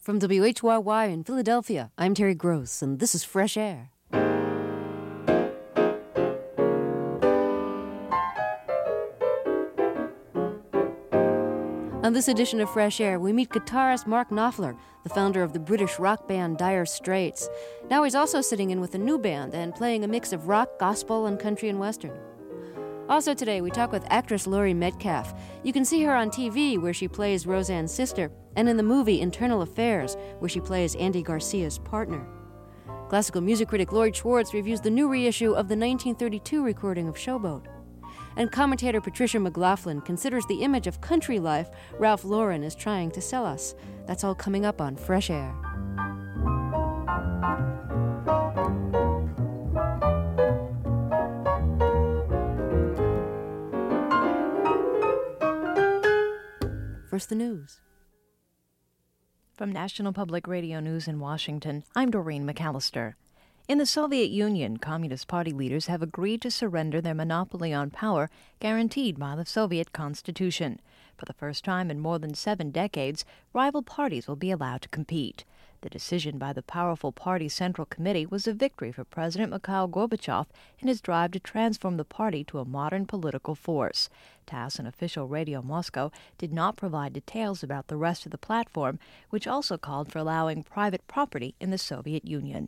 From WHYY in Philadelphia, I'm Terry Gross, and this is Fresh Air. On this edition of Fresh Air, we meet guitarist Mark Knopfler, the founder of the British rock band Dire Straits. Now he's also sitting in with a new band and playing a mix of rock, gospel, and country and western. Also today, we talk with actress Laurie Metcalf. You can see her on TV, where she plays Roseanne's sister, and in the movie Internal Affairs, where she plays Andy Garcia's partner. Classical music critic Lloyd Schwartz reviews the new reissue of the 1932 recording of Showboat. And commentator Patricia McLaughlin considers the image of country life Ralph Lauren is trying to sell us. That's all coming up on Fresh Air. First, the news. From National Public Radio News in Washington, I'm Doreen McAllister. In the Soviet Union, Communist Party leaders have agreed to surrender their monopoly on power guaranteed by the Soviet Constitution. For the first time in more than 7 decades, rival parties will be allowed to compete. The decision by the powerful party Central Committee was a victory for President Mikhail Gorbachev in his drive to transform the party to a modern political force. TASS, an official radio Moscow, did not provide details about the rest of the platform, which also called for allowing private property in the Soviet Union.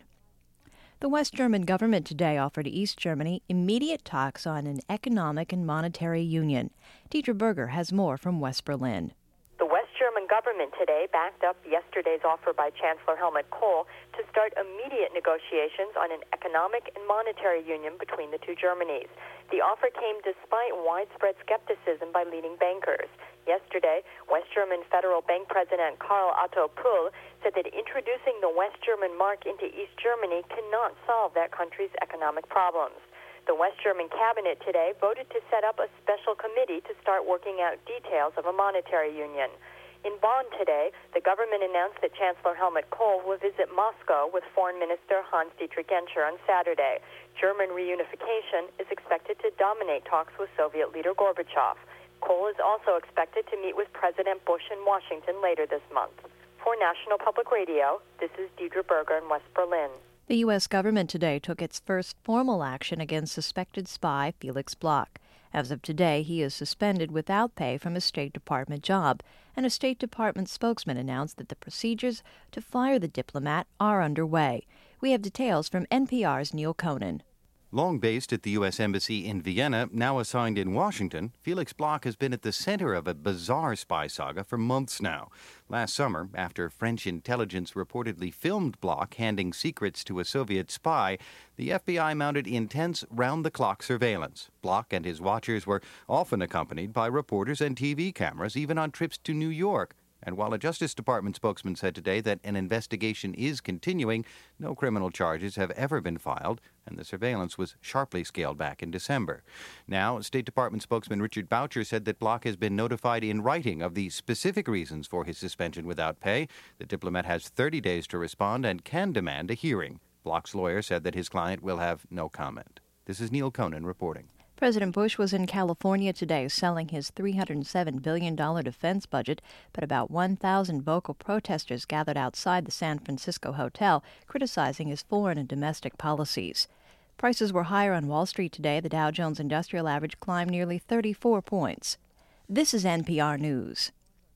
The West German government today offered East Germany immediate talks on an economic and monetary union. Deidre Berger has more from West Berlin. The West German government today backed up yesterday's offer by Chancellor Helmut Kohl to start immediate negotiations on an economic and monetary union between the two Germanys. The offer came despite widespread skepticism by leading bankers. Yesterday, West German Federal Bank President Karl Otto Puhl said that introducing the West German mark into East Germany cannot solve that country's economic problems. The West German cabinet today voted to set up a special committee to start working out details of a monetary union. In Bonn today, the government announced that Chancellor Helmut Kohl will visit Moscow with Foreign Minister Hans-Dietrich Genscher on Saturday. German reunification is expected to dominate talks with Soviet leader Gorbachev. Kohl is also expected to meet with President Bush in Washington later this month. For National Public Radio, this is Deidre Berger in West Berlin. The U.S. government today took its first formal action against suspected spy Felix Bloch. As of today, he is suspended without pay from his State Department job, and a State Department spokesman announced that the procedures to fire the diplomat are underway. We have details from NPR's Neil Conan. Long based at the U.S. Embassy in Vienna, now assigned in Washington, Felix Bloch has been at the center of a bizarre spy saga for months now. Last summer, after French intelligence reportedly filmed Bloch handing secrets to a Soviet spy, the FBI mounted intense round-the-clock surveillance. Bloch and his watchers were often accompanied by reporters and TV cameras, even on trips to New York. And while a Justice Department spokesman said today that an investigation is continuing, no criminal charges have ever been filed, and the surveillance was sharply scaled back in December. Now, State Department spokesman Richard Boucher said that Bloch has been notified in writing of the specific reasons for his suspension without pay. The diplomat has 30 days to respond and can demand a hearing. Bloch's lawyer said that his client will have no comment. This is Neil Conan reporting. President Bush was in California today selling his $307 billion defense budget, but about 1,000 vocal protesters gathered outside the San Francisco hotel, criticizing his foreign and domestic policies. Prices were higher on Wall Street today. The Dow Jones Industrial Average climbed nearly 34 points. This is NPR News.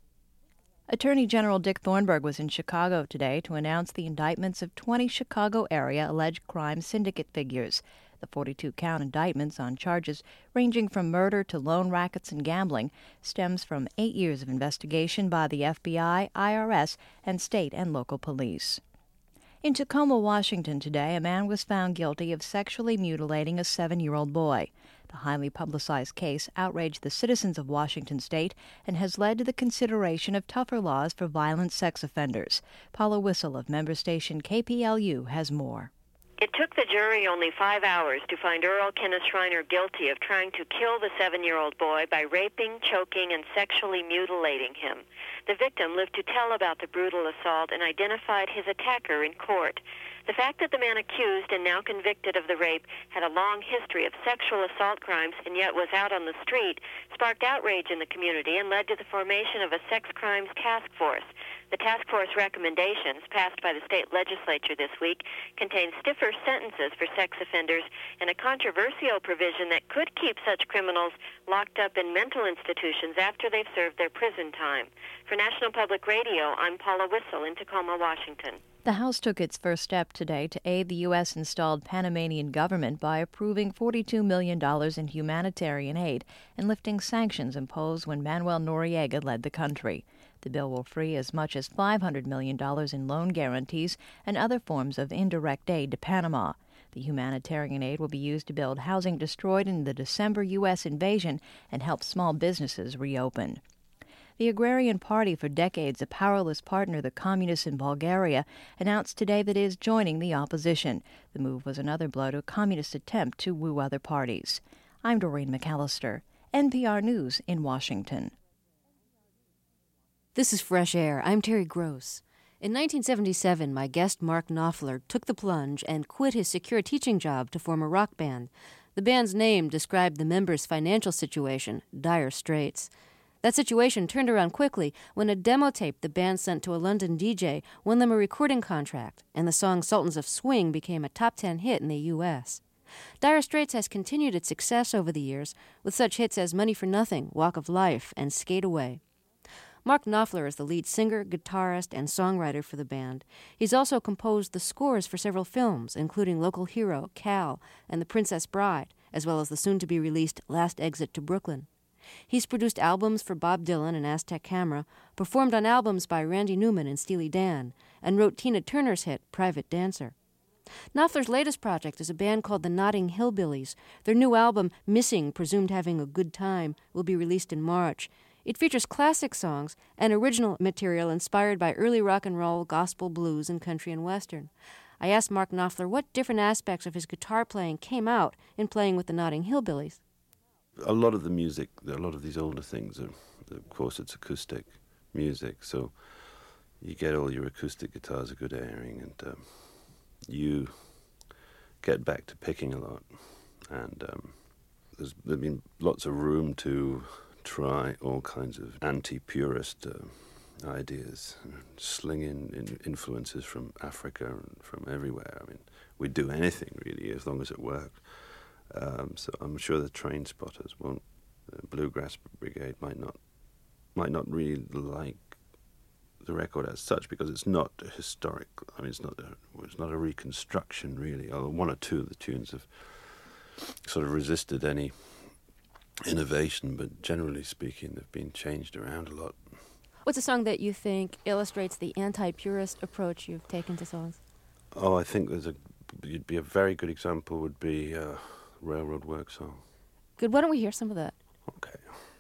Attorney General Dick Thornburgh was in Chicago today to announce the indictments of 20 Chicago area alleged crime syndicate figures. The 42-count indictments on charges ranging from murder to loan rackets and gambling stems from 8 years of investigation by the FBI, IRS, and state and local police. In Tacoma, Washington today, a man was found guilty of sexually mutilating a 7-year-old boy. The highly publicized case outraged the citizens of Washington state and has led to the consideration of tougher laws for violent sex offenders. Paula Whistle of member station KPLU has more. It took the jury only 5 hours to find Earl Kenneth Schreiner guilty of trying to kill the 7-year-old boy by raping, choking, and sexually mutilating him. The victim lived to tell about the brutal assault and identified his attacker in court. The fact that the man accused and now convicted of the rape had a long history of sexual assault crimes and yet was out on the street sparked outrage in the community and led to the formation of a sex crimes task force. The task force recommendations, passed by the state legislature this week, contain stiffer sentences for sex offenders and a controversial provision that could keep such criminals locked up in mental institutions after they've served their prison time. For National Public Radio, I'm Paula Whistle in Tacoma, Washington. The House took its first step today to aid the U.S.-installed Panamanian government by approving $42 million in humanitarian aid and lifting sanctions imposed when Manuel Noriega led the country. The bill will free as much as $500 million in loan guarantees and other forms of indirect aid to Panama. The humanitarian aid will be used to build housing destroyed in the December U.S. invasion and help small businesses reopen. The Agrarian Party, for decades a powerless partner of the communists in Bulgaria, announced today that it is joining the opposition. The move was another blow to a communist attempt to woo other parties. I'm Doreen McAllister, NPR News in Washington. This is Fresh Air. I'm Terry Gross. In 1977, my guest Mark Knopfler took the plunge and quit his secure teaching job to form a rock band. The band's name described the members' financial situation, dire straits. That situation turned around quickly when a demo tape the band sent to a London DJ won them a recording contract, and the song Sultans of Swing became a top 10 hit in the U.S. Dire Straits has continued its success over the years, with such hits as Money for Nothing, Walk of Life, and Skate Away. Mark Knopfler is the lead singer, guitarist, and songwriter for the band. He's also composed the scores for several films, including Local Hero, Cal, and The Princess Bride, as well as the soon-to-be-released Last Exit to Brooklyn. He's produced albums for Bob Dylan and Aztec Camera, performed on albums by Randy Newman and Steely Dan, and wrote Tina Turner's hit, Private Dancer. Knopfler's latest project is a band called the Notting Hillbillies. Their new album, Missing, Presumed Having a Good Time, will be released in March. It features classic songs and original material inspired by early rock and roll, gospel, blues, and country and western. I asked Mark Knopfler what different aspects of his guitar playing came out in playing with the Notting Hillbillies. A lot of the music, a lot of these older things, of course, it's acoustic music, so you get all your acoustic guitars a good airing, and you get back to picking a lot. And there's been lots of room to try all kinds of anti-purist ideas, sling in influences from Africa and from everywhere. I mean, we'd do anything, really, as long as it worked. So I'm sure the Train Spotters won't, Bluegrass Brigade might not really like the record as such, because it's not historic. I mean, it's not a reconstruction, really. Although one or two of the tunes have sort of resisted any innovation, but generally speaking, they've been changed around a lot. What's a song that you think illustrates the anti-purist approach you've taken to songs? Oh, I think you'd be a very good example would be Railroad Work Song. Good. Why don't we hear some of that? Okay.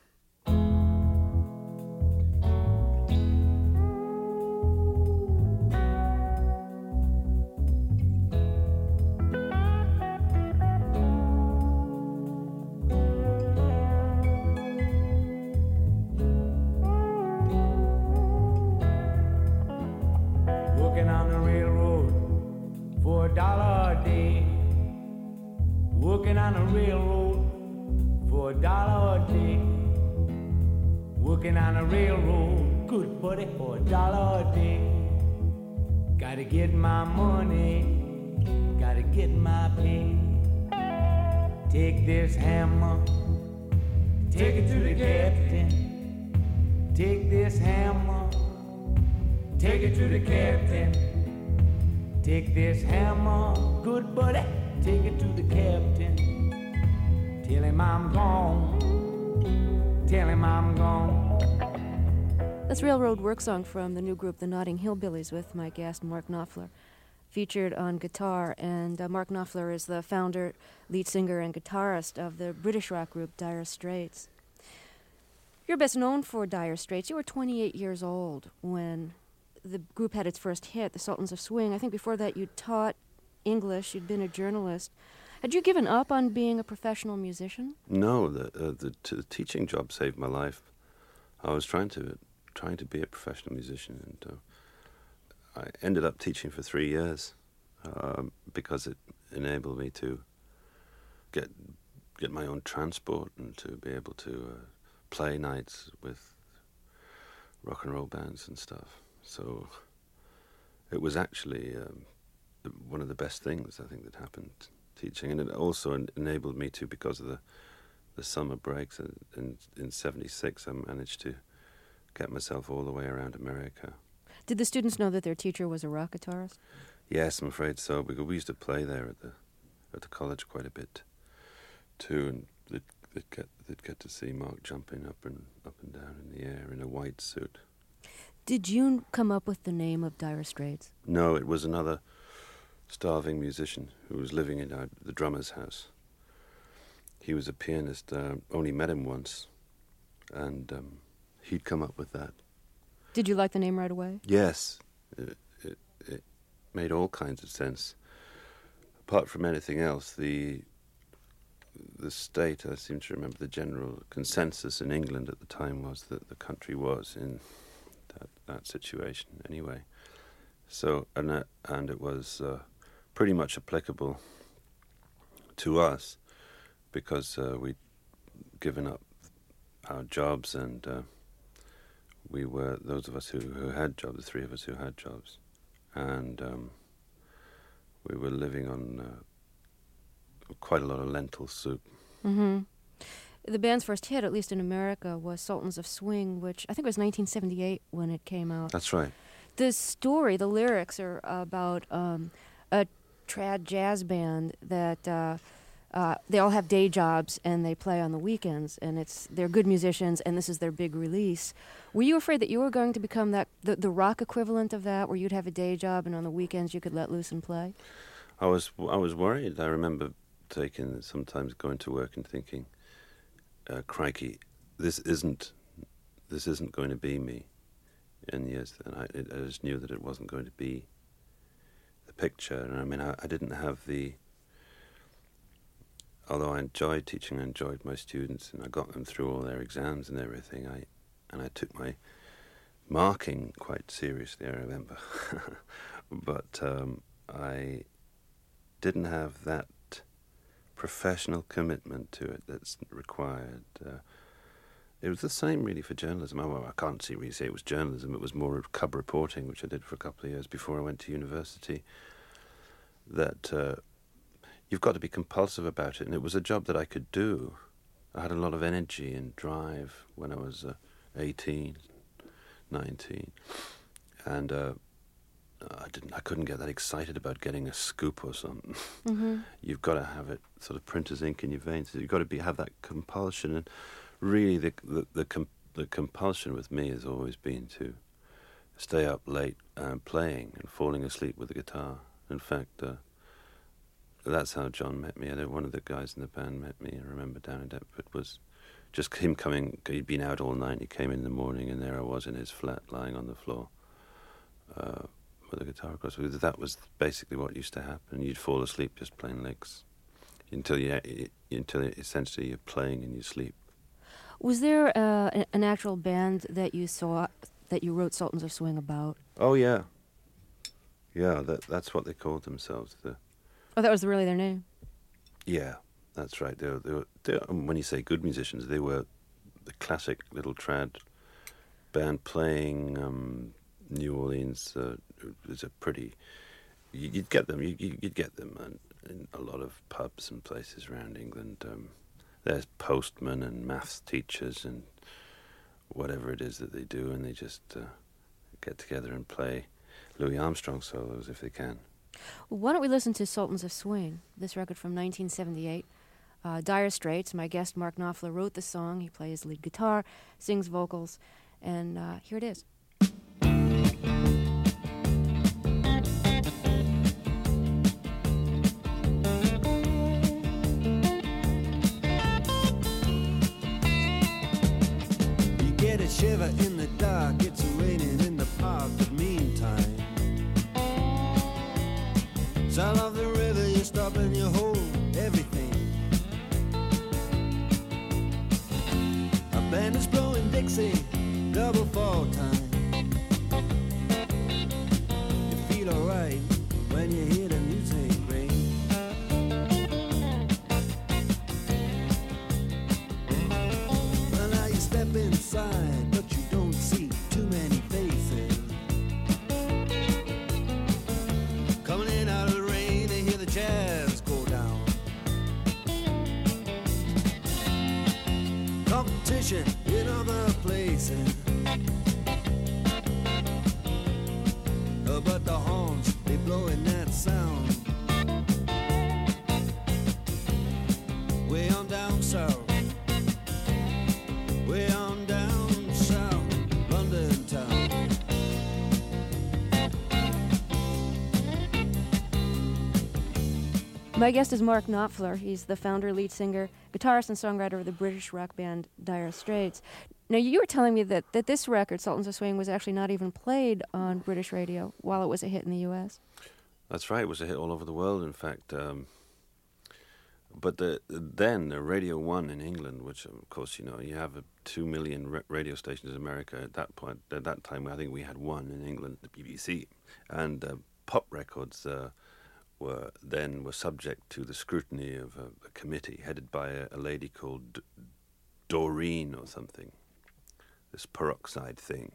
Working on the railroad for $1 a day. Working on the railroad for $1 a day. Working on the railroad, good buddy, for $1 a day. Gotta get my money, gotta get my pay. Take this hammer, take it to the captain. Take this hammer, take it to the captain. Take this hammer, good buddy, take it to the captain. Tell him I'm gone, tell him I'm gone. That's Railroad Work Song from the new group, the Notting Hillbillies, with my guest, Mark Knopfler, featured on guitar. And Mark Knopfler is the founder, lead singer, and guitarist of the British rock group Dire Straits. You're best known for Dire Straits. You were 28 years old when the group had its first hit, the Sultans of Swing. I think before that you taught English, you'd been a journalist. Had you given up on being a professional musician? No, the teaching job saved my life. I was trying to trying to be a professional musician, and I ended up teaching for 3 years because it enabled me to get my own transport and to be able to play nights with rock and roll bands and stuff. So it was actually one of the best things I think that happened teaching, and it also enabled me to, because of the summer breaks in 76, I managed to get myself all the way around America. Did the students know that their teacher was a rock guitarist? Yes, I'm afraid so, because we used to play there at the college quite a bit too, and they'd get to see Mark jumping up and down in the air in a white suit. Did you come up with the name of Dire Straits? No, it was another starving musician who was living in the drummer's house. He was a pianist, only met him once, and he'd come up with that. Did you like the name right away? Yes, it made all kinds of sense. Apart from anything else, the state, I seem to remember, the general consensus in England at the time was that the country was in that situation anyway. So, and it was pretty much applicable to us because we'd given up our jobs, and we were, those of us who had jobs, the three of us who had jobs, and we were living on quite a lot of lentil soup. Mm-hmm. The band's first hit, at least in America, was Sultans of Swing, which I think was 1978 when it came out. That's right. The story, the lyrics are about a trad jazz band that they all have day jobs and they play on the weekends, and they're good musicians, and this is their big release. Were you afraid that you were going to become the rock equivalent of that, where you'd have a day job and on the weekends you could let loose and play? I was worried. I remember sometimes going to work and thinking, crikey, this isn't going to be me. And yes, and I just knew that it wasn't going to be the picture. And I mean, I didn't have although I enjoyed teaching, I enjoyed my students, and I got them through all their exams and everything. I took my marking quite seriously, I remember. But I didn't have that professional commitment to it that's required. It was the same really for journalism. Well, I can't really say it was journalism. It was more cub reporting, which I did for a couple of years before I went to university. That you've got to be compulsive about it, and it was a job that I could do. I had a lot of energy and drive when I was 18, 19, and I couldn't get that excited about getting a scoop or something. Mm-hmm. You've got to have it sort of printer's ink in your veins. You've got to have that compulsion, and really the compulsion with me has always been to stay up late playing and falling asleep with the guitar. In fact, that's how John met me. One of the guys in the band met me, I remember, down in Deptford. It was just him coming. He'd been out all night. He came in the morning, and there I was in his flat, lying on the floor with a guitar across. That was basically what used to happen. You'd fall asleep just playing licks until essentially you're playing in your sleep. Was there an actual band that you saw that you wrote Sultans of Swing about? Oh yeah, that's what they called themselves. Oh, that was really their name? Yeah, that's right. They were, when you say good musicians, they were the classic little trad band playing New Orleans. It was a pretty... You'd get them. You'd get them in a lot of pubs and places around England. There's postmen and maths teachers and whatever it is that they do, and they just get together and play Louis Armstrong solos if they can. Well, why don't we listen to Sultans of Swing, this record from 1978. Dire Straits, my guest Mark Knopfler wrote the song. He plays lead guitar, sings vocals, and here it is. You get a shiver in the dark, it's raining in the park, but meantime, sound of the river, you stop and you hold everything. A band is blowing Dixie, double fall time. My guest is Mark Knopfler. He's the founder, lead singer, guitarist, and songwriter of the British rock band Dire Straits. Now, you were telling me that this record, Sultans of Swing, was actually not even played on British radio while it was a hit in the U.S. That's right. It was a hit all over the world, in fact. But then Radio 1 in England, which, of course, you have 2 million radio stations in America at that point. At that time, I think we had one in England, the BBC. And pop records were subject to the scrutiny of a committee headed by a lady called Doreen or something, this peroxide thing,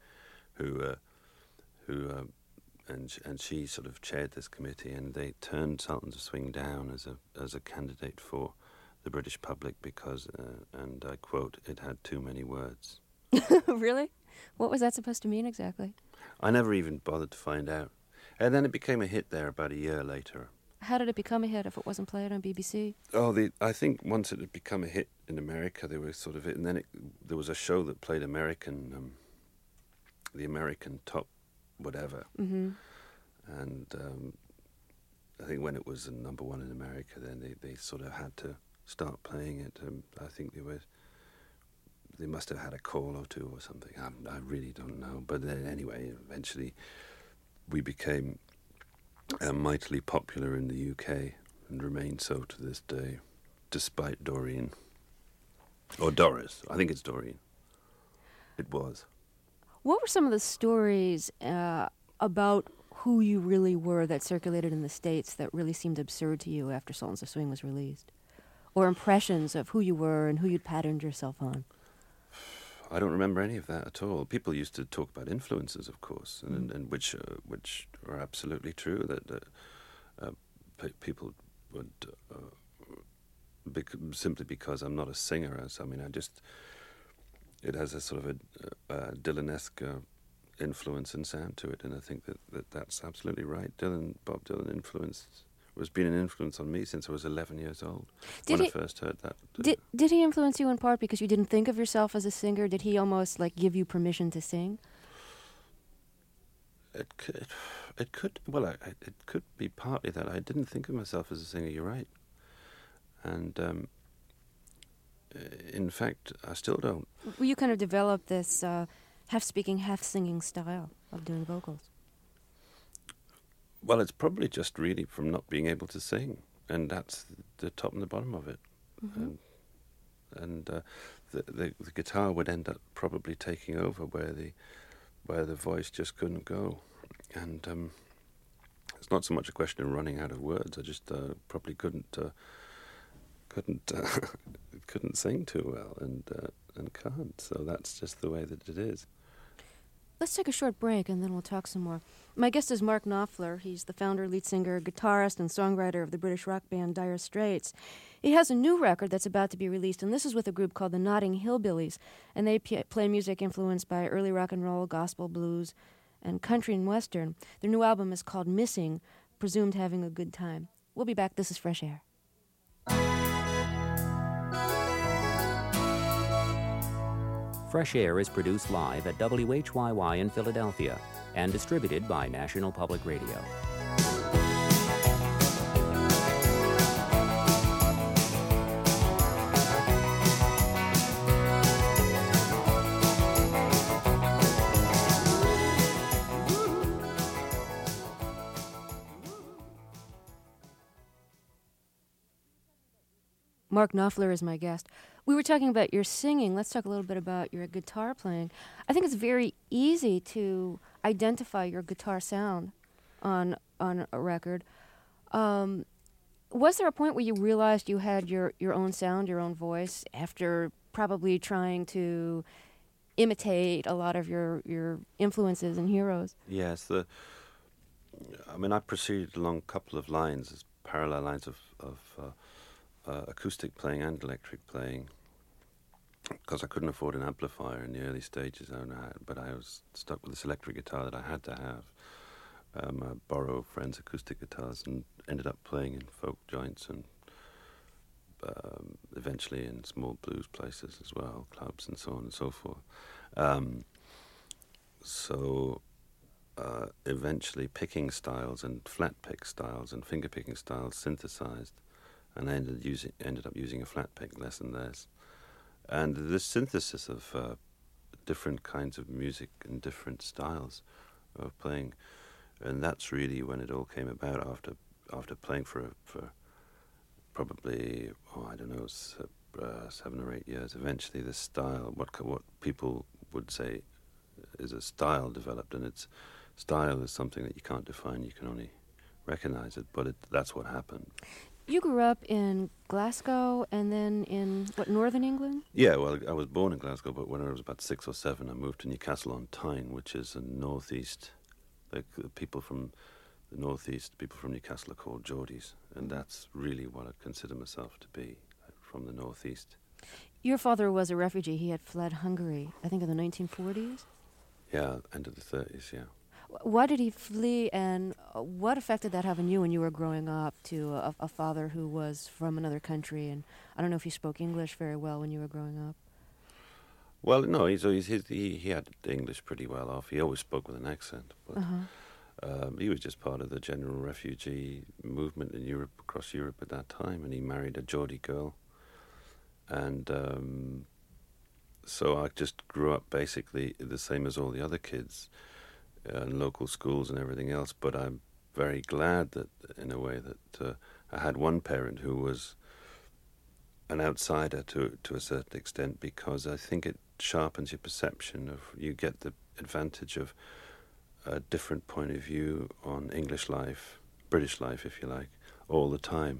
and she sort of chaired this committee, and they turned Sultans of Swing down as a candidate for the British public because, and I quote, it had too many words. Really? What was that supposed to mean exactly? I never even bothered to find out. And then it became a hit there about a year later. How did it become a hit if it wasn't played on BBC? I think once it had become a hit in America, they were sort of it, and then there was a show that played the American top whatever. Mm-hmm. And I think when it was number one in America, then they sort of had to start playing it. I think they must have had a call or two or something. I really don't know. But then anyway, eventually we became mightily popular in the UK and remain so to this day, despite Doreen. Or Doris. I think it's Doreen. It was. What were some of the stories about who you really were that circulated in the States that really seemed absurd to you after Sultans of Swing was released? Or impressions of who you were and who you'd patterned yourself on? I don't remember any of that at all. People used to talk about influences, of course, and which are absolutely true, that people would, simply because I'm not a singer, it has a sort of a Dylan-esque influence and sound to it, and I think that's absolutely right. Bob Dylan has been an influence on me since I was 11 years old. I first heard that. Did he influence you in part because you didn't think of yourself as a singer? Did he almost give you permission to sing? It could be partly that. I didn't think of myself as a singer. You're right, and in fact, I still don't. Well, you kind of developed this half-speaking, half-singing style of doing vocals. Well, it's probably just really from not being able to sing, and that's the top and the bottom of it. Mm-hmm. And the guitar would end up probably taking over where the voice just couldn't go. And it's not so much a question of running out of words. I just probably couldn't sing too well, and can't. So that's just the way that it is. Let's take a short break, and then we'll talk some more. My guest is Mark Knopfler. He's the founder, lead singer, guitarist, and songwriter of the British rock band Dire Straits. He has a new record that's about to be released, and this is with a group called the Notting Hillbillies, and they play music influenced by early rock and roll, gospel, blues, and country and western. Their new album is called Missing, presumed having a good time. We'll be back. This is Fresh Air. Fresh Air is produced live at WHYY in Philadelphia and distributed by National Public Radio. Mark Knopfler is my guest. We were talking about your singing. Let's talk a little bit about your guitar playing. I think it's very easy to identify your guitar sound on a record. Was there a point where you realized you had your own sound, your own voice, after probably trying to imitate a lot of your influences and heroes? Yes. I proceeded along a couple of lines, as parallel lines of acoustic playing and electric playing, because I couldn't afford an amplifier in the early stages, but I was stuck with this electric guitar that I had to have. I borrowed friends' acoustic guitars and ended up playing in folk joints and eventually in small blues places as well, clubs and so on and so forth. eventually picking styles and flat pick styles and finger picking styles synthesized, and I ended up using a flat pick less and less. And this synthesis of different kinds of music and different styles of playing, and that's really when it all came about after playing for probably, I don't know, 7 or 8 years. Eventually this style, what people would say is a style, developed, and its style is something that you can't define, you can only recognize it, but that's what happened. You grew up in Glasgow and then in, northern England? Yeah, well, I was born in Glasgow, but when I was about 6 or 7, I moved to Newcastle-on-Tyne, which is in northeast. The people from the northeast, people from Newcastle are called Geordies, and that's really what I consider myself to be, from the northeast. Your father was a refugee. He had fled Hungary, I think in the 1940s? Yeah, end of the 30s, yeah. Why did he flee, and what effect did that have on you when you were growing up, to a father who was from another country? And I don't know if you spoke English very well when you were growing up. Well, no, he had English pretty well off. He always spoke with an accent, but he was just part of the general refugee movement in Europe, across Europe at that time, and he married a Geordie girl. And so I just grew up basically the same as all the other kids, in local schools and everything else, but I'm very glad that, in a way, that I had one parent who was an outsider to a certain extent, because I think it sharpens your perception of, you get the advantage of a different point of view on English life, British life, if you like, all the time.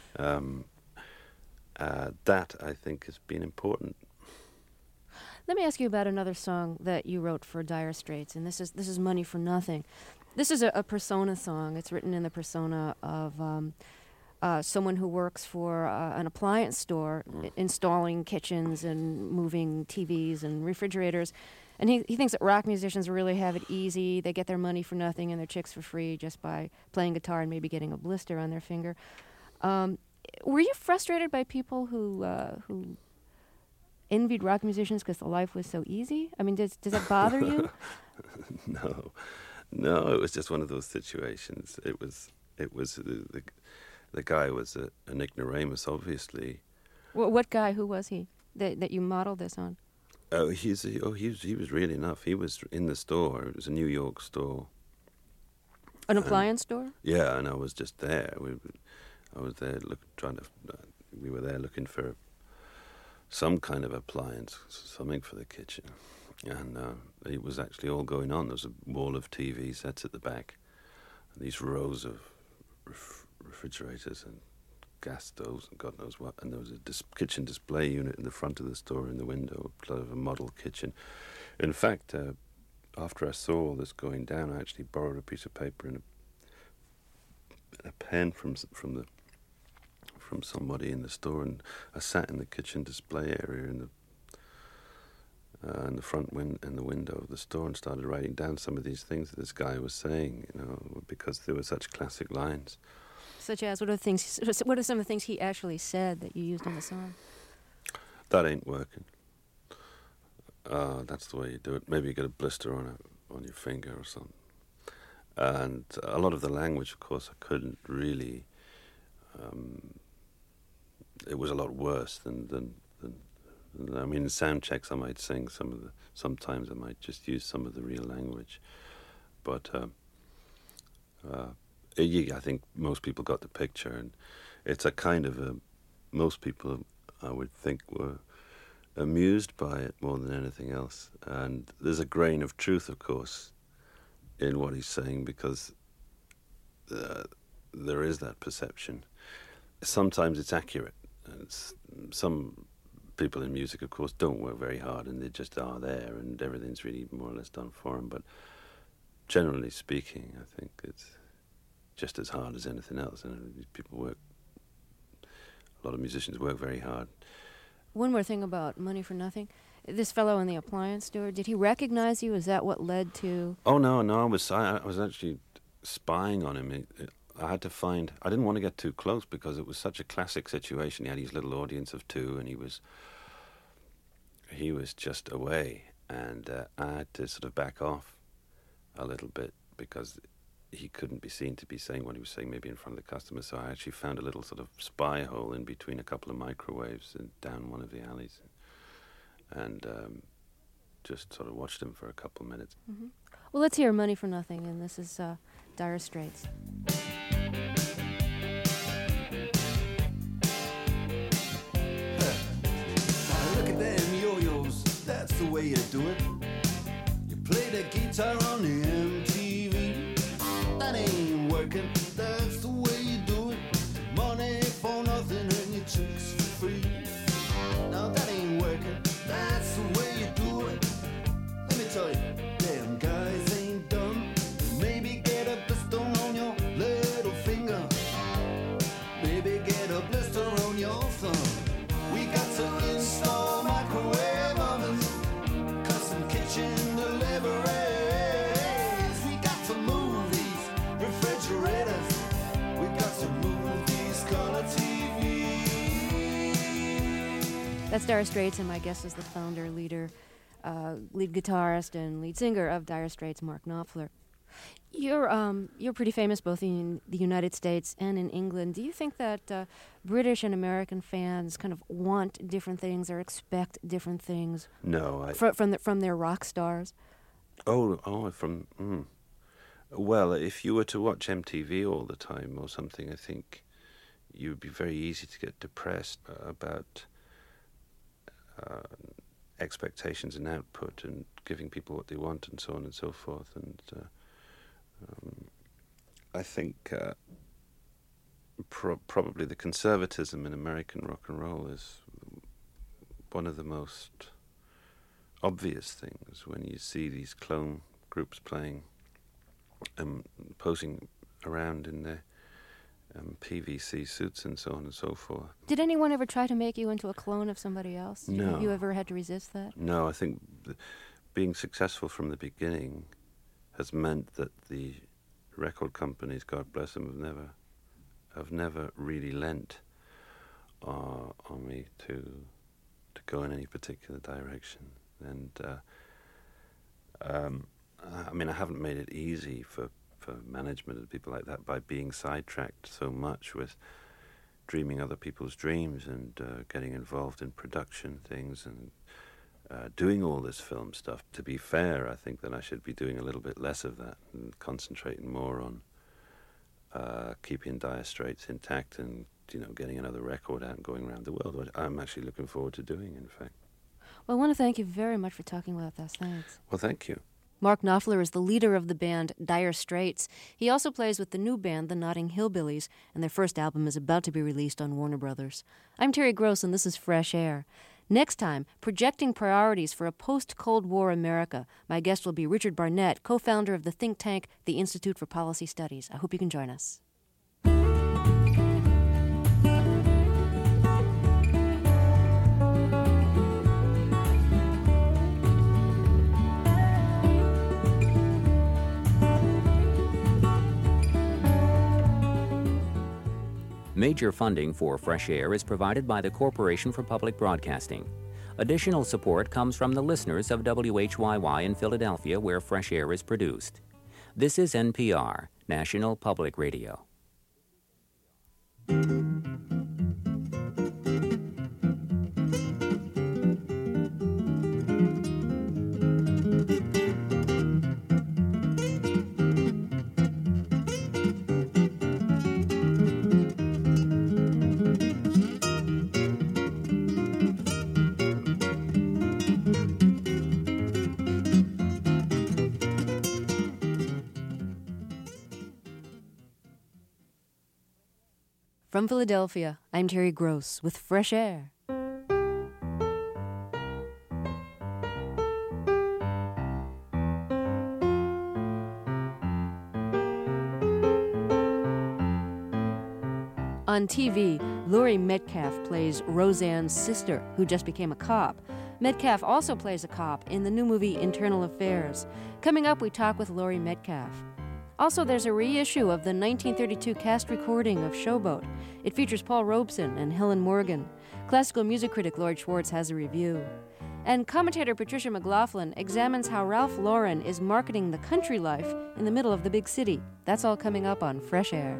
That, I think, has been important. Let me ask you about another song that you wrote for Dire Straits, and this is Money for Nothing. This is a persona song. It's written in the persona of someone who works for an appliance store, installing kitchens and moving TVs and refrigerators. And he thinks that rock musicians really have it easy. They get their money for nothing and their chicks for free just by playing guitar and maybe getting a blister on their finger. Were you frustrated by people who envied rock musicians because the life was so easy? I mean, does that bother you? No, it was just one of those situations. It was the guy was an ignoramus, obviously. Well, what guy? Who was he that you modeled this on? He was really enough. He was in the store. It was a New York store. An appliance store? Yeah, and I was just there. I was there we were there looking for some kind of appliance, something for the kitchen. And it was actually all going on. There was a wall of TV sets at the back, and these rows of refrigerators and gas stoves and God knows what. And there was a kitchen display unit in the front of the store in the window, sort of a model kitchen. In fact, after I saw all this going down, I actually borrowed a piece of paper and a pen from somebody in the store, and I sat in the kitchen display area in the front in the window of the store, and started writing down some of these things that this guy was saying, because there were such classic lines. Such as, what are some of the things he actually said that you used in the song? That ain't working. That's the way you do it. Maybe you get a blister on your finger or something. And a lot of the language, of course, I couldn't really. It was a lot worse than I mean, in sound checks I might sing sometimes I might just use some of the real language, but I think most people got the picture, and it's a kind of most people, I would think, were amused by it more than anything else. And there's a grain of truth, of course, in what he's saying, because there is that perception. Sometimes it's accurate. Some people in music, of course, don't work very hard, and they just are there, and everything's really more or less done for them. But generally speaking, I think it's just as hard as anything else. And people work. A lot of musicians work very hard. One more thing about Money for Nothing. This fellow in the appliance store, did he recognize you? Is that what led to? Oh no! I was actually spying on him. I had to find. I didn't want to get too close because it was such a classic situation. He had his little audience of 2, and he was just away, and I had to sort of back off a little bit because he couldn't be seen to be saying what he was saying maybe in front of the customer. So I actually found a little sort of spy hole in between a couple of microwaves and down one of the alleys, and just sort of watched him for a couple of minutes. Mm-hmm. Well, let's hear Money for Nothing, and this is Dire Straits. Look at them yo-yos, that's the way you do it. You play the guitar on the MTV. That ain't working, that's the way you do it. Money for nothing and your chicks for free. Now that ain't working, that's the way you do it. Let me tell you, damn guys ain't dumb. Maybe get a blister on your little finger. Maybe get a blister on your thumb. We got to install microwave ovens, custom kitchen deliveries. We got to move these refrigerators. We got to move these color TVs. That's Dire Straits, and my guest is the founder, leader, lead guitarist, and lead singer of Dire Straits, Mark Knopfler. You're pretty famous both in the United States and in England. Do you think that British and American fans kind of want different things or expect different things? No, from their rock stars. Well, if you were to watch MTV all the time or something, I think you would be very easy to get depressed about expectations and output and giving people what they want and so on and so forth. And I think probably the conservatism in American rock and roll is one of the most obvious things when you see these clone groups playing, posing around in their PVC suits and so on and so forth. Did anyone ever try to make you into a clone of somebody else? No. Have you ever had to resist that? No, I think being successful from the beginning has meant that the record companies, God bless them, have never really lent on me to go in any particular direction. And I mean, I haven't made it easy for management and people like that by being sidetracked so much with dreaming other people's dreams and getting involved in production things and doing all this film stuff. To be fair, I think that I should be doing a little bit less of that and concentrating more on keeping Dire Straits intact and, getting another record out and going around the world, which I'm actually looking forward to doing, in fact. Well, I want to thank you very much for talking with us. Thanks. Well, thank you. Mark Knopfler is the leader of the band Dire Straits. He also plays with the new band, the Notting Hillbillies, and their first album is about to be released on Warner Brothers. I'm Terry Gross, and this is Fresh Air. Next time, projecting priorities for a post-Cold War America. My guest will be Richard Barnett, co-founder of the think tank, the Institute for Policy Studies. I hope you can join us. Major funding for Fresh Air is provided by the Corporation for Public Broadcasting. Additional support comes from the listeners of WHYY in Philadelphia, where Fresh Air is produced. This is NPR, National Public Radio. From Philadelphia, I'm Terry Gross with Fresh Air. On TV, Laurie Metcalf plays Roseanne's sister, who just became a cop. Metcalf also plays a cop in the new movie Internal Affairs. Coming up, we talk with Laurie Metcalf. Also, there's a reissue of the 1932 cast recording of Showboat. It features Paul Robeson and Helen Morgan. Classical music critic Lloyd Schwartz has a review. And commentator Patricia McLaughlin examines how Ralph Lauren is marketing the country life in the middle of the big city. That's all coming up on Fresh Air.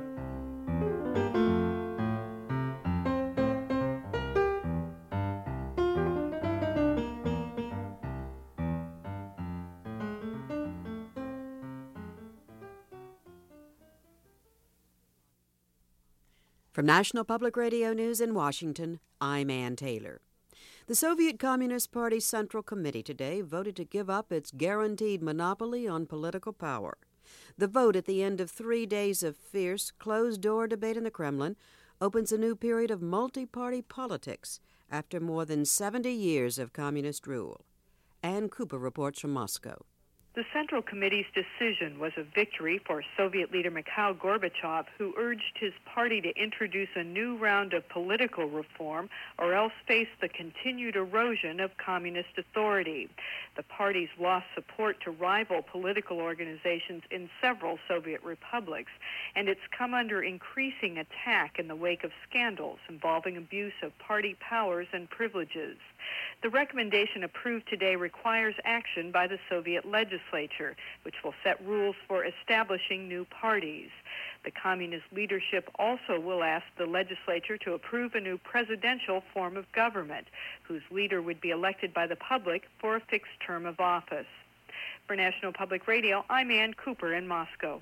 From National Public Radio News in Washington, I'm Ann Taylor. The Soviet Communist Party's Central Committee today voted to give up its guaranteed monopoly on political power. The vote at the end of 3 days of fierce, closed-door debate in the Kremlin opens a new period of multi-party politics after more than 70 years of communist rule. Ann Cooper reports from Moscow. The Central Committee's decision was a victory for Soviet leader Mikhail Gorbachev, who urged his party to introduce a new round of political reform or else face the continued erosion of communist authority. The party's lost support to rival political organizations in several Soviet republics, and it's come under increasing attack in the wake of scandals involving abuse of party powers and privileges. The recommendation approved today requires action by the Soviet legislature, which will set rules for establishing new parties. The communist leadership also will ask the legislature to approve a new presidential form of government, whose leader would be elected by the public for a fixed term of office. For National Public Radio, I'm Ann Cooper in Moscow.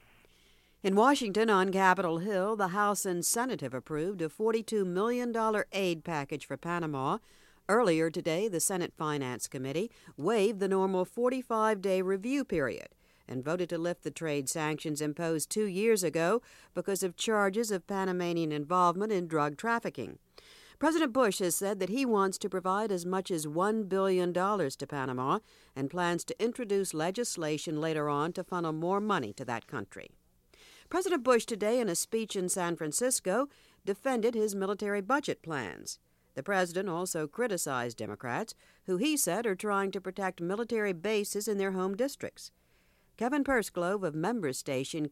In Washington, on Capitol Hill, the House and Senate have approved a $42 million aid package for Panama. Earlier today, the Senate Finance Committee waived the normal 45-day review period and voted to lift the trade sanctions imposed 2 years ago because of charges of Panamanian involvement in drug trafficking. President Bush has said that he wants to provide as much as $1 billion to Panama and plans to introduce legislation later on to funnel more money to that country. President Bush today, in a speech in San Francisco, defended his military budget plans. The president also criticized Democrats, who he said are trying to protect military bases in their home districts. Kevin Persglove of member station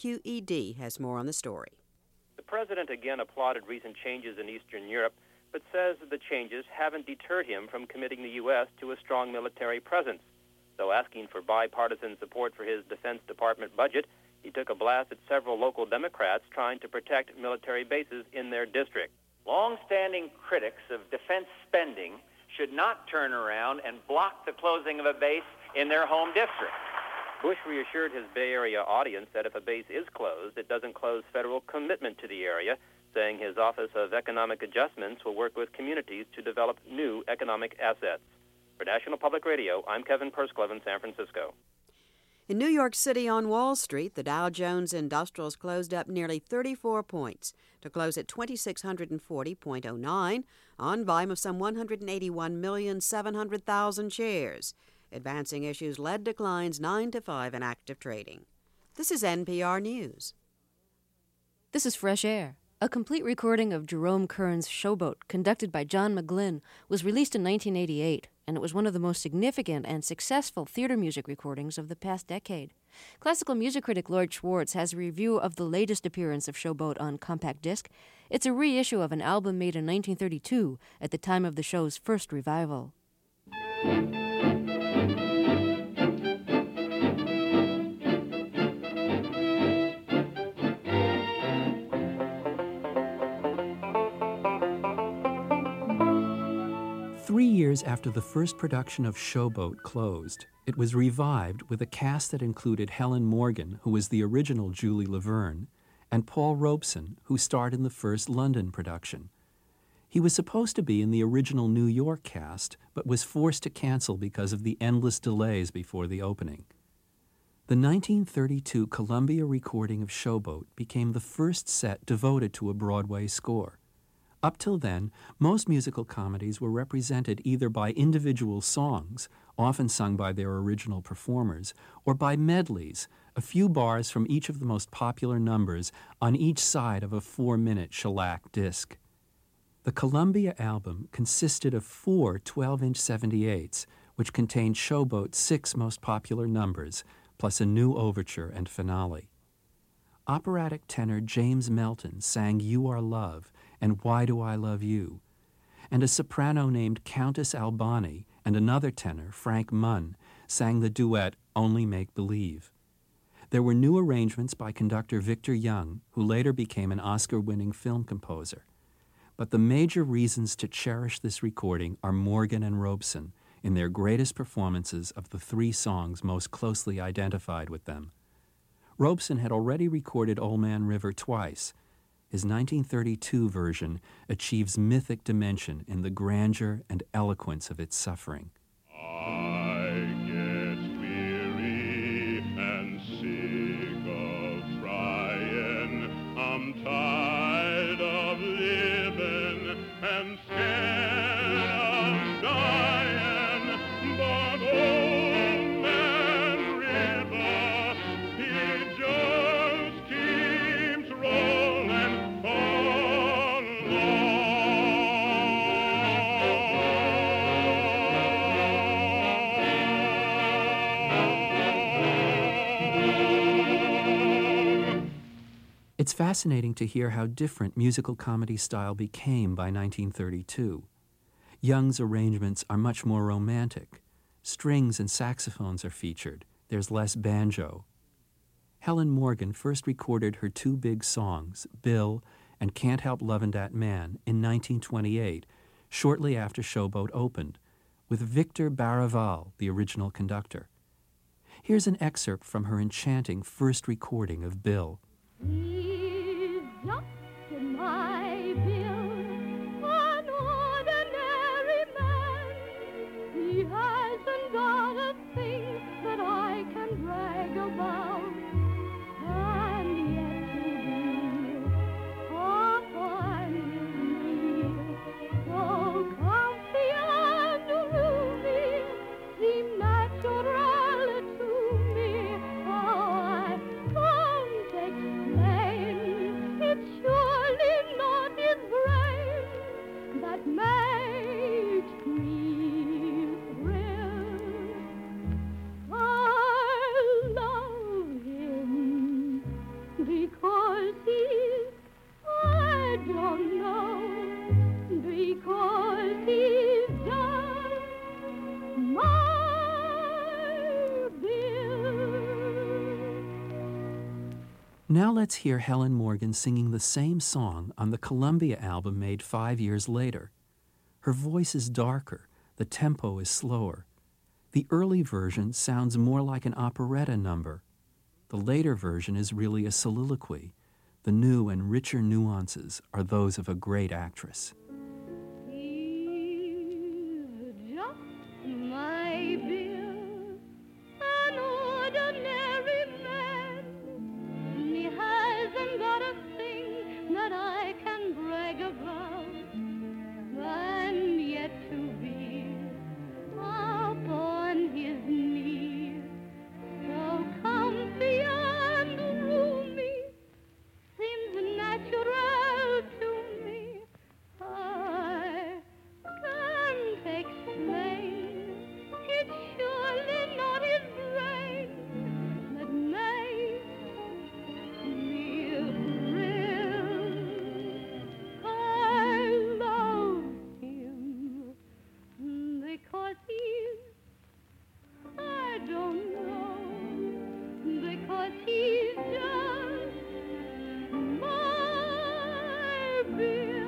KQED has more on the story. The president again applauded recent changes in Eastern Europe, but says that the changes haven't deterred him from committing the U.S. to a strong military presence. Though asking for bipartisan support for his Defense Department budget, he took a blast at several local Democrats trying to protect military bases in their district. Long-standing critics of defense spending should not turn around and block the closing of a base in their home district. Bush reassured his Bay Area audience that if a base is closed, it doesn't close federal commitment to the area, saying his Office of Economic Adjustments will work with communities to develop new economic assets. For National Public Radio, I'm Kevin Persglove in San Francisco. In New York City on Wall Street, the Dow Jones Industrials closed up nearly 34 points to close at 2,640.09 on volume of some 181,700,000 shares. Advancing issues led declines 9-5 in active trading. This is NPR News. This is Fresh Air. A complete recording of Jerome Kern's Showboat, conducted by John McGlynn, was released in 1988, and it was one of the most significant and successful theater music recordings of the past decade. Classical music critic Lloyd Schwartz has a review of the latest appearance of Showboat on compact disc. It's a reissue of an album made in 1932 at the time of the show's first revival. 3 years after the first production of Showboat closed, it was revived with a cast that included Helen Morgan, who was the original Julie Laverne, and Paul Robeson, who starred in the first London production. He was supposed to be in the original New York cast, but was forced to cancel because of the endless delays before the opening. The 1932 Columbia recording of Showboat became the first set devoted to a Broadway score. Up till then, most musical comedies were represented either by individual songs, often sung by their original performers, or by medleys, a few bars from each of the most popular numbers on each side of a 4-minute shellac disc. The Columbia album consisted of 4 12-inch 78s, which contained Showboat's 6 most popular numbers, plus a new overture and finale. Operatic tenor James Melton sang You Are Love and Why Do I Love You, and a soprano named Countess Albani and another tenor, Frank Munn, sang the duet Only Make Believe. There were new arrangements by conductor Victor Young, who later became an Oscar-winning film composer. But the major reasons to cherish this recording are Morgan and Robeson in their greatest performances of the three songs most closely identified with them. Robeson had already recorded Old Man River twice. His 1932 version achieves mythic dimension in the grandeur and eloquence of its suffering. I get weary and sick of trying. I'm tired of living and scared of dying. But Old Man River, he just keeps rolling on. It's fascinating to hear how different musical comedy style became by 1932. Young's arrangements are much more romantic. Strings and saxophones are featured. There's less banjo. Helen Morgan first recorded her two big songs, Bill and Can't Help Lovin' Dat Man, in 1928, shortly after Showboat opened, with Victor Baraval, the original conductor. Here's an excerpt from her enchanting first recording of Bill. He's just my Bill, an ordinary man. He hasn't got a thing that I can brag about. And yet to be upon his knee, so comfy and roomy, seem natural to me. Oh, I can't explain. It's surely not his brain that makes me thrill. I love him because he's, I don't know, because he's just my Bill. Now let's hear Helen Morgan singing the same song on the Columbia album made 5 years later. Her voice is darker, the tempo is slower. The early version sounds more like an operetta number. The later version is really a soliloquy. The new and richer nuances are those of a great actress. He's just my Bill, an ordinary man. He hasn't got a thing that I can brag about, and yet to be upon his knee, so comfy and roomy, seems natural to me. I can't explain. It's surely not his brain that makes me thrill. I love him because he's, I don't know, because he's just my Bill.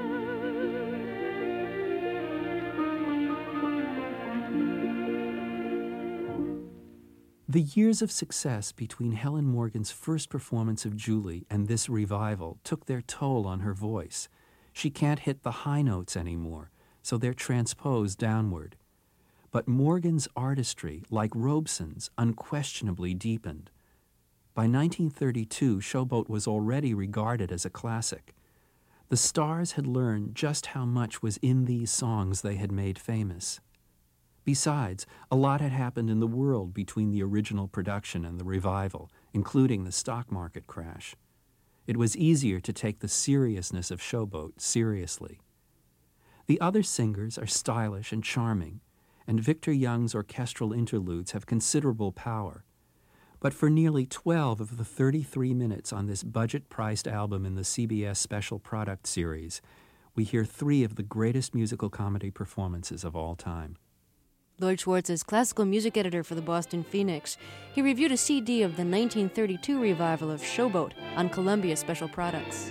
The years of success between Helen Morgan's first performance of Julie and this revival took their toll on her voice. She can't hit the high notes anymore, so they're transposed downward. But Morgan's artistry, like Robeson's, unquestionably deepened. By 1932, Showboat was already regarded as a classic. The stars had learned just how much was in these songs they had made famous. Besides, a lot had happened in the world between the original production and the revival, including the stock market crash. It was easier to take the seriousness of Showboat seriously. The other singers are stylish and charming, and Victor Young's orchestral interludes have considerable power. But for nearly 12 of the 33 minutes on this budget-priced album in the CBS Special Product series, we hear 3 of the greatest musical comedy performances of all time. Lloyd Schwartz is classical music editor for the Boston Phoenix. He reviewed a CD of the 1932 revival of Showboat on Columbia Special Products.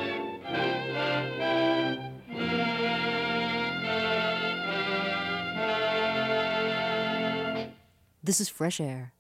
This is Fresh Air.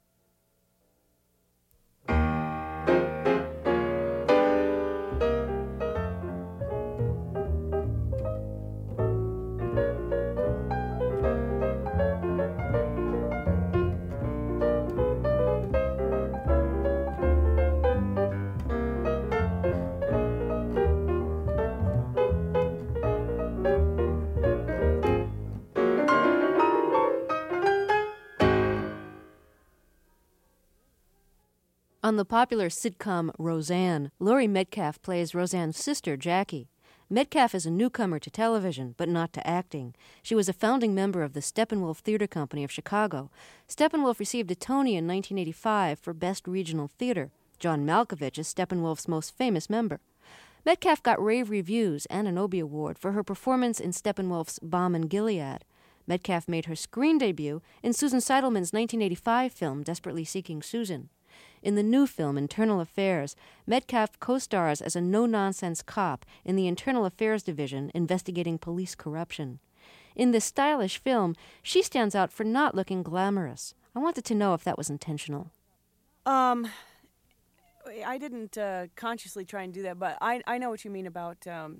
On the popular sitcom Roseanne, Laurie Metcalf plays Roseanne's sister, Jackie. Metcalf is a newcomer to television, but not to acting. She was a founding member of the Steppenwolf Theater Company of Chicago. Steppenwolf received a Tony in 1985 for Best Regional Theater. John Malkovich is Steppenwolf's most famous member. Metcalf got rave reviews and an Obie Award for her performance in Steppenwolf's Balm in Gilead. Metcalf made her screen debut in Susan Seidelman's 1985 film Desperately Seeking Susan. In the new film, Internal Affairs, Metcalf co-stars as a no-nonsense cop in the Internal Affairs Division investigating police corruption. In this stylish film, she stands out for not looking glamorous. I wanted to know if that was intentional. I didn't consciously try and do that, but I know what you mean about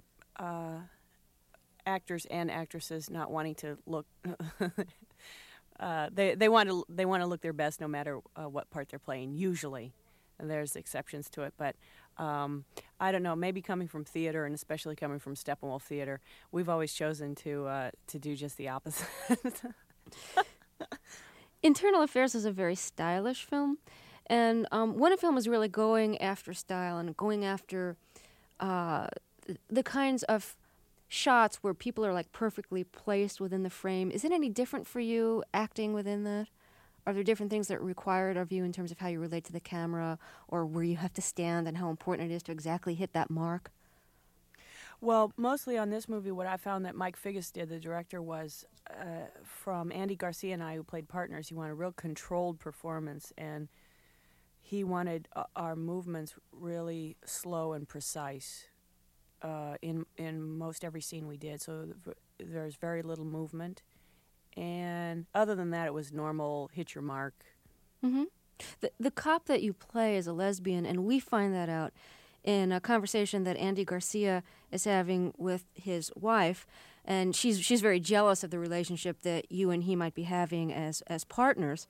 actors and actresses not wanting to look... They want to look their best no matter what part they're playing. Usually, and there's exceptions to it, but I don't know. Maybe coming from theater, and especially coming from Steppenwolf Theater, we've always chosen to do just the opposite. Internal Affairs is a very stylish film, and when a film is really going after style and going after the kinds of shots where people are like perfectly placed within the frame, is it any different for you acting within that? Are there different things that are required of you in terms of how you relate to the camera, or where you have to stand and how important it is to exactly hit that mark? Well, mostly on this movie, what I found that Mike Figgis did, the director, was from Andy Garcia and I, who played partners, he wanted a real controlled performance, and he wanted our movements really slow and precise. In most every scene we did, so there's very little movement, and other than that, it was normal hit your mark. Mm-hmm. The cop that you play is a lesbian, and we find that out in a conversation that Andy Garcia is having with his wife, and she's very jealous of the relationship that you and he might be having as partners.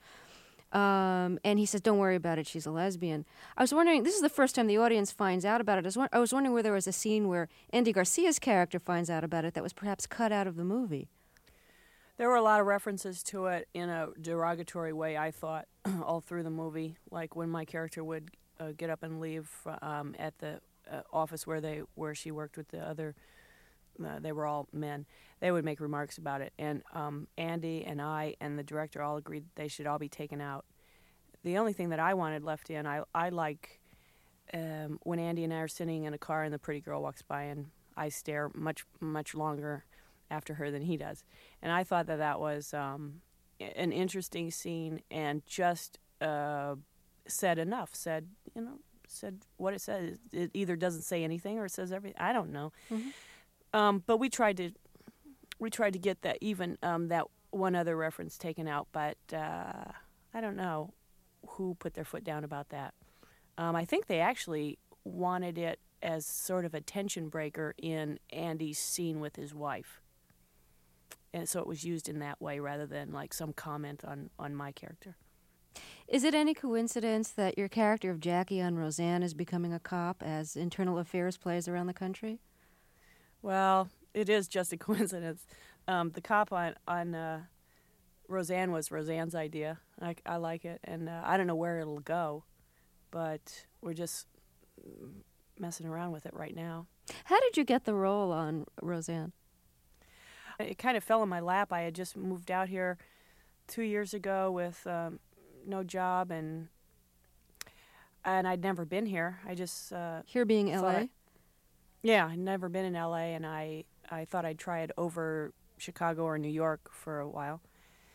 And he says, don't worry about it, she's a lesbian. I was wondering, this is the first time the audience finds out about it. I was wondering where there was a scene where Andy Garcia's character finds out about it that was perhaps cut out of the movie. There were a lot of references to it in a derogatory way, I thought, all through the movie. Like when my character would get up and leave at the office where she worked with the other, they were all men, they would make remarks about it. And Andy and I and the director all agreed they should all be taken out. The only thing that I wanted left in, I like when Andy and I are sitting in a car and the pretty girl walks by and I stare much longer after her than he does. And I thought that was an interesting scene and just said enough, said what it says. It either doesn't say anything or it says everything. I don't know. Mm-hmm. But we tried to get that even that one other reference taken out, but I don't know who put their foot down about that. I think they actually wanted it as sort of a tension breaker in Andy's scene with his wife, and so it was used in that way rather than like some comment on my character. Is it any coincidence that your character of Jackie on Roseanne is becoming a cop as Internal Affairs plays around the country? Well, it is just a coincidence. The cop on Roseanne was Roseanne's idea. I like it, and I don't know where it'll go, but we're just messing around with it right now. How did you get the role on Roseanne? It kind of fell in my lap. I had just moved out here 2 years ago with no job, and I'd never been here. I just here being L.A.? Yeah, I'd never been in L.A., and I thought I'd try it over Chicago or New York for a while.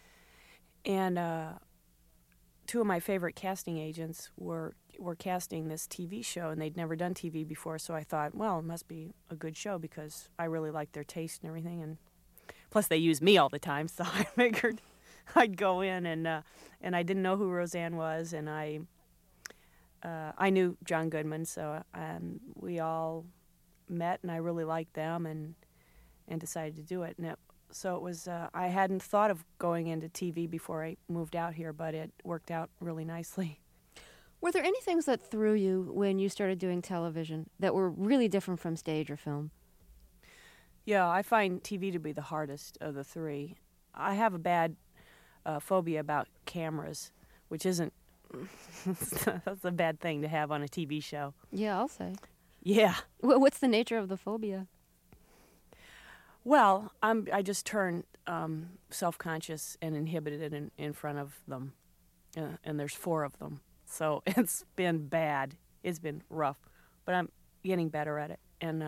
And two of my favorite casting agents were casting this TV show, and they'd never done TV before, so I thought, well, it must be a good show because I really liked their taste and everything, and plus they use me all the time, so I figured I'd go in, and I didn't know who Roseanne was, and I knew John Goodman, so we all met, and I really liked them, and decided to do it. And so it was, I hadn't thought of going into TV before I moved out here, but it worked out really nicely. Were there any things that threw you when you started doing television that were really different from stage or film? Yeah, I find TV to be the hardest of the three. I have a bad phobia about cameras, which isn't, that's a bad thing to have on a TV show. Yeah, I'll say. Yeah. What's the nature of the phobia? Well, I just turn self-conscious and inhibited in front of them, and there's 4 of them. So it's been bad. It's been rough, but I'm getting better at it. And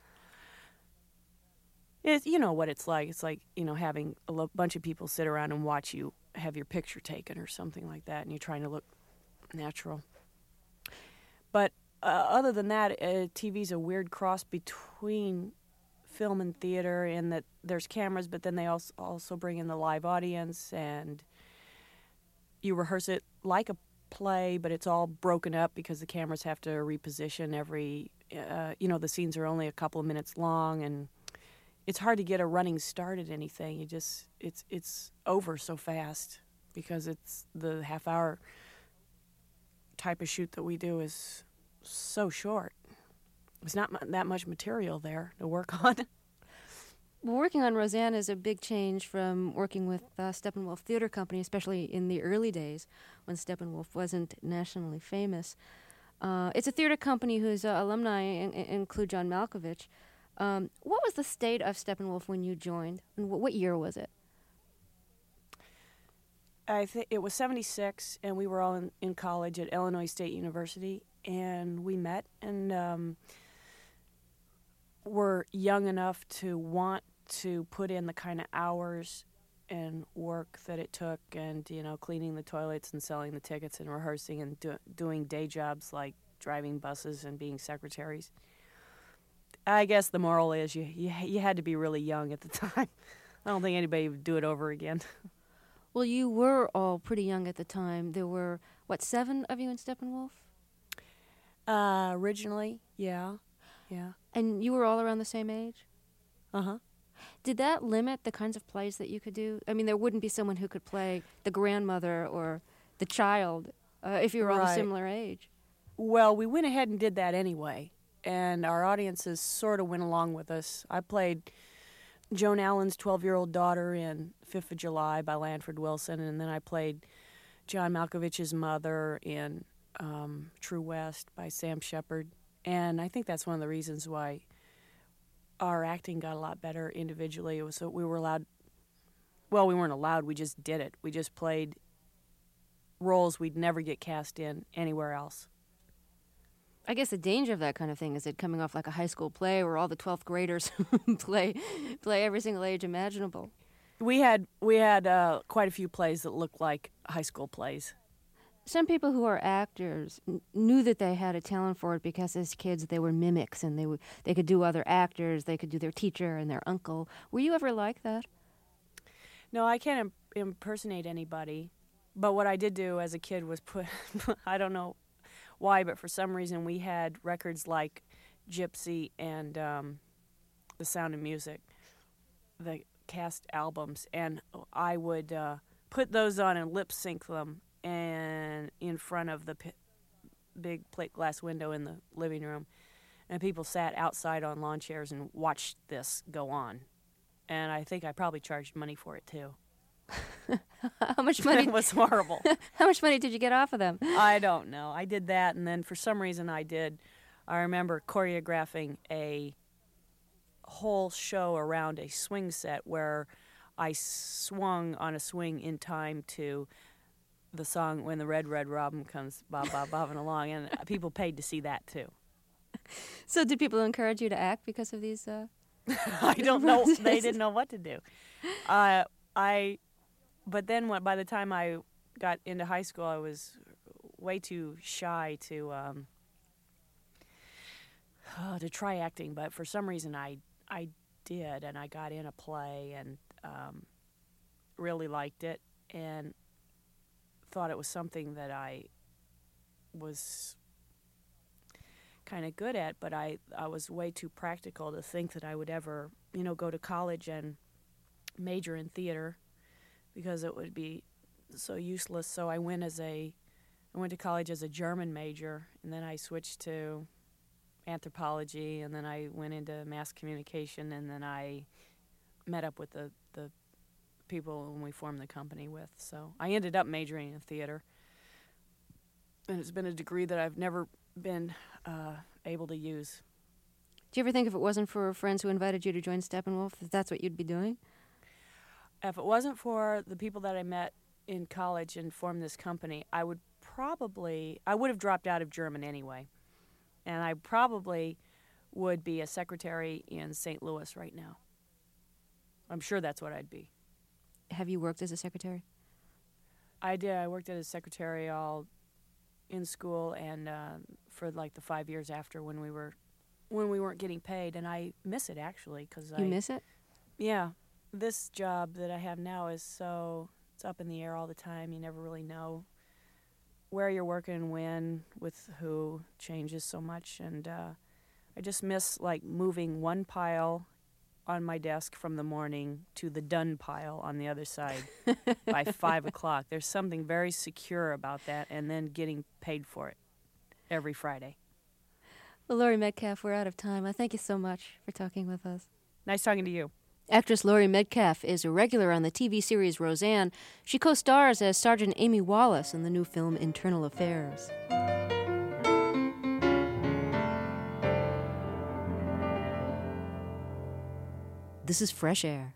you know what it's like. It's like, having a bunch of people sit around and watch you have your picture taken or something like that, and you're trying to look natural. But other than that, TV's a weird cross between film and theater in that there's cameras, but then they also bring in the live audience, and you rehearse it like a play, but it's all broken up because the cameras have to reposition every, the scenes are only a couple of minutes long, and it's hard to get a running start at anything. It's over so fast because it's the half-hour type of shoot that we do is so short. There's not that much material there to work on. Well, working on Roseanne is a big change from working with Steppenwolf Theater Company, especially in the early days when Steppenwolf wasn't nationally famous. It's a theater company whose alumni include John Malkovich. What was the state of Steppenwolf when you joined, and what year was it? I think it was 76, and we were all in college at Illinois State University, and we met, and were young enough to want to put in the kind of hours and work that it took, and cleaning the toilets and selling the tickets and rehearsing and doing day jobs like driving buses and being secretaries. I guess the moral is you had to be really young at the time. I don't think anybody would do it over again. Well, you were all pretty young at the time. There were, 7 of you in Steppenwolf? Originally, yeah. And you were all around the same age? Uh-huh. Did that limit the kinds of plays that you could do? I mean, there wouldn't be someone who could play the grandmother or the child if you were all a similar age. Well, we went ahead and did that anyway, and our audiences sort of went along with us. I played Joan Allen's 12-year-old daughter in 5th of July by Lanford Wilson, and then I played John Malkovich's mother in True West by Sam Shepard. And I think that's one of the reasons why our acting got a lot better individually. It was so we were allowed, well, we weren't allowed, we just did it. We just played roles we'd never get cast in anywhere else. I guess the danger of that kind of thing is it coming off like a high school play where all the 12th graders play every single age imaginable. We had quite a few plays that looked like high school plays. Some people who are actors knew that they had a talent for it because as kids they were mimics and they could do other actors, they could do their teacher and their uncle. Were you ever like that? No, I can't impersonate anybody. But what I did do as a kid was put, I don't know why, but for some reason we had records like Gypsy and The Sound of Music, the cast albums, and I would put those on and lip sync them and in front of the big plate glass window in the living room, and people sat outside on lawn chairs and watched this go on. And I think I probably charged money for it too. How much money? It was horrible. How much money did you get off of them? I don't know. I did that, and then for some reason I remember choreographing a whole show around a swing set where I swung on a swing in time to the song When the Red, Red Robin Comes Bobbing Along, and people paid to see that too. So did people encourage you to act because of these? I don't know. They didn't know what to do. but then by the time I got into high school, I was way too shy to try acting. But for some reason, I did, and I got in a play and really liked it and thought it was something that I was kind of good at, but I was way too practical to think that I would ever, go to college and major in theater, because it would be so useless. So I went to college as a German major, and then I switched to anthropology, and then I went into mass communication, and then I met up with the people when we formed the company with. So I ended up majoring in theater, and it's been a degree that I've never been able to use. Do you ever think if it wasn't for friends who invited you to join Steppenwolf, that that's what you'd be doing? If it wasn't for the people that I met in college and formed this company, I would have dropped out of German anyway. And I probably would be a secretary in St. Louis right now. I'm sure that's what I'd be. Have you worked as a secretary? I did. I worked as a secretary all in school and for like the 5 years after when we weren't getting paid, and I miss it actually because You miss it? Yeah, this job that I have now is it's up in the air all the time. You never really know where you're working, when, with who, changes so much, and I just miss like moving one pile on my desk from the morning to the done pile on the other side by 5 o'clock. There's something very secure about that, and then getting paid for it every Friday. Well, Laurie Metcalf, we're out of time. I thank you so much for talking with us. Nice talking to you. Actress Laurie Metcalf is a regular on the TV series Roseanne. She co-stars as Sergeant Amy Wallace in the new film Internal Affairs. This is Fresh Air.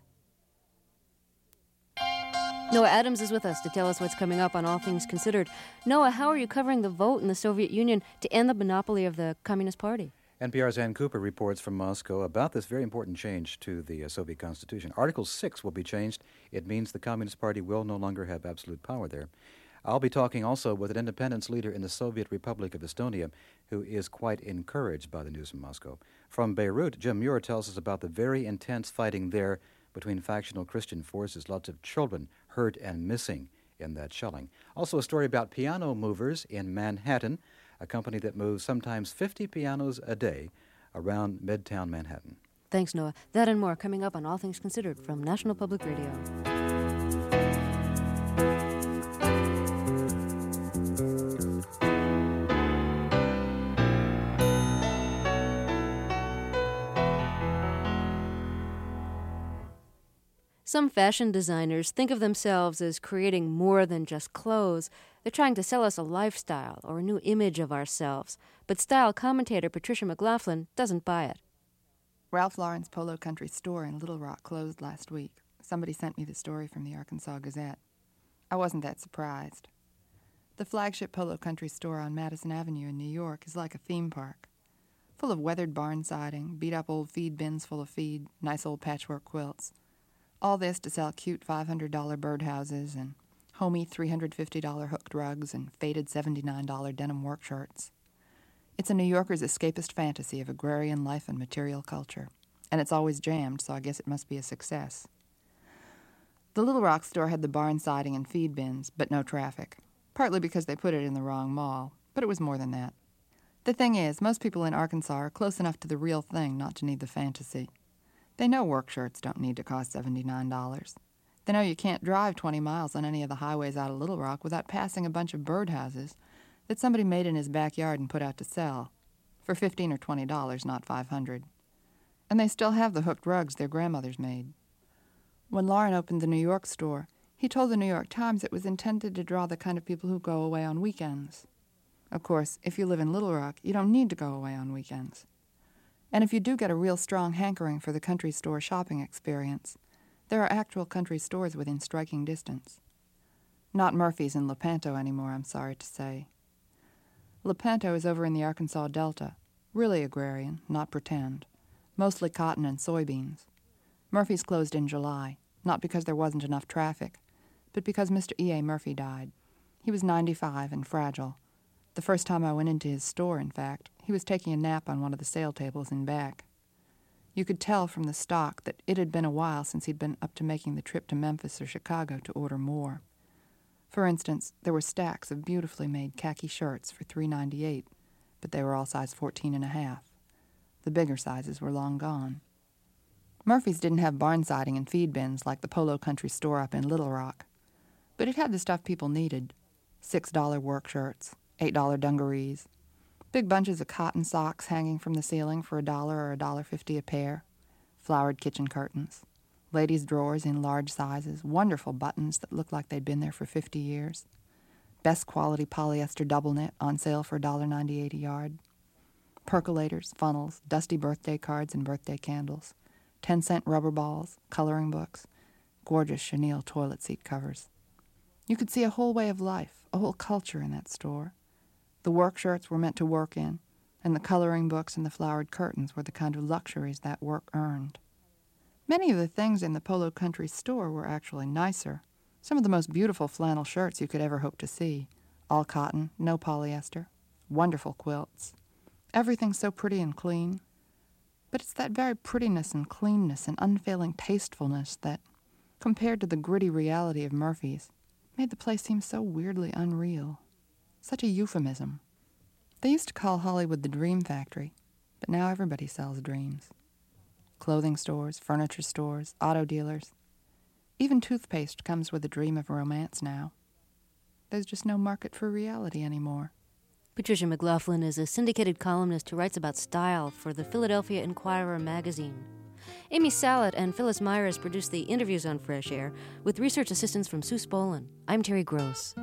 Noah Adams is with us to tell us what's coming up on All Things Considered. Noah, how are you covering the vote in the Soviet Union to end the monopoly of the Communist Party? NPR's Ann Cooper reports from Moscow about this very important change to the Soviet Constitution. Article 6 will be changed. It means the Communist Party will no longer have absolute power there. I'll be talking also with an independence leader in the Soviet Republic of Estonia who is quite encouraged by the news from Moscow. From Beirut, Jim Muir tells us about the very intense fighting there between factional Christian forces. Lots of children hurt and missing in that shelling. Also a story about piano movers in Manhattan, a company that moves sometimes 50 pianos a day around Midtown Manhattan. Thanks, Noah. That and more coming up on All Things Considered from National Public Radio. Some fashion designers think of themselves as creating more than just clothes. They're trying to sell us a lifestyle or a new image of ourselves. But style commentator Patricia McLaughlin doesn't buy it. Ralph Lauren's Polo Country store in Little Rock closed last week. Somebody sent me the story from the Arkansas Gazette. I wasn't that surprised. The flagship Polo Country store on Madison Avenue in New York is like a theme park, full of weathered barn siding, beat-up old feed bins full of feed, nice old patchwork quilts. All this to sell cute $500 birdhouses and homey $350 hooked rugs and faded $79 denim work shirts. It's a New Yorker's escapist fantasy of agrarian life and material culture, and it's always jammed, so I guess it must be a success. The Little Rock store had the barn siding and feed bins, but no traffic, partly because they put it in the wrong mall, but it was more than that. The thing is, most people in Arkansas are close enough to the real thing not to need the fantasy. They know work shirts don't need to cost $79. They know you can't drive 20 miles on any of the highways out of Little Rock without passing a bunch of birdhouses that somebody made in his backyard and put out to sell for $15 or $20, not $500. And they still have the hooked rugs their grandmothers made. When Lauren opened the New York store, he told the New York Times it was intended to draw the kind of people who go away on weekends. Of course, if you live in Little Rock, you don't need to go away on weekends. And if you do get a real strong hankering for the country store shopping experience, there are actual country stores within striking distance. Not Murphy's in Lepanto anymore, I'm sorry to say. Lepanto is over in the Arkansas Delta, really agrarian, not pretend, mostly cotton and soybeans. Murphy's closed in July, not because there wasn't enough traffic, but because Mr. E.A. Murphy died. He was 95 and fragile. The first time I went into his store, in fact, he was taking a nap on one of the sale tables in back. You could tell from the stock that it had been a while since he'd been up to making the trip to Memphis or Chicago to order more. For instance, there were stacks of beautifully made khaki shirts for $3.98, but they were all size 14.5. The bigger sizes were long gone. Murphy's didn't have barn siding and feed bins like the Polo Country Store up in Little Rock, but it had the stuff people needed: $6 work shirts, $8 dungarees, big bunches of cotton socks hanging from the ceiling for $1 or $1.50 a pair, flowered kitchen curtains, ladies' drawers in large sizes, wonderful buttons that looked like they'd been there for 50 years, best quality polyester double knit on sale for $1.98 a yard, percolators, funnels, dusty birthday cards and birthday candles, 10-cent rubber balls, coloring books, gorgeous chenille toilet seat covers. You could see a whole way of life, a whole culture in that store. The work shirts were meant to work in, and the coloring books and the flowered curtains were the kind of luxuries that work earned. Many of the things in the Polo Country Store were actually nicer. Some of the most beautiful flannel shirts you could ever hope to see. All cotton, no polyester. Wonderful quilts. Everything so pretty and clean. But it's that very prettiness and cleanness and unfailing tastefulness that, compared to the gritty reality of Murphy's, made the place seem so weirdly unreal. Such a euphemism. They used to call Hollywood the Dream Factory, but now everybody sells dreams. Clothing stores, furniture stores, auto dealers. Even toothpaste comes with a dream of romance now. There's just no market for reality anymore. Patricia McLaughlin is a syndicated columnist who writes about style for the Philadelphia Inquirer magazine. Amy Salat and Phyllis Myers produced the interviews on Fresh Air with research assistance from Sue Spolin. I'm Terry Gross.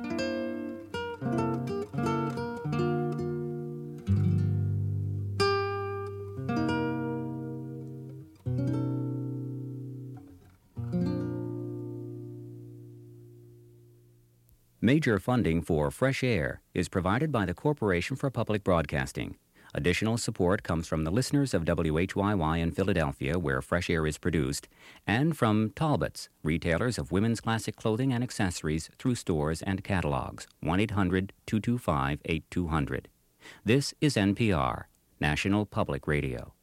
Major funding for Fresh Air is provided by the Corporation for Public Broadcasting. Additional support comes from the listeners of WHYY in Philadelphia, where Fresh Air is produced, and from Talbots, retailers of women's classic clothing and accessories through stores and catalogs. 1-800-225-8200. This is NPR, National Public Radio.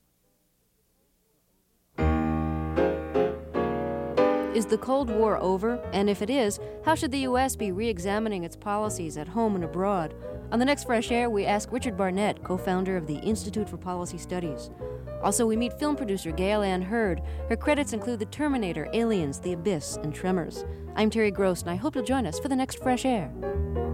Is the Cold War over? And if it is, how should the U.S. be re-examining its policies at home and abroad? On the next Fresh Air, we ask Richard Barnett, co-founder of the Institute for Policy Studies. Also, we meet film producer Gail Ann Hurd. Her credits include The Terminator, Aliens, The Abyss, and Tremors. I'm Terry Gross, and I hope you'll join us for the next Fresh Air.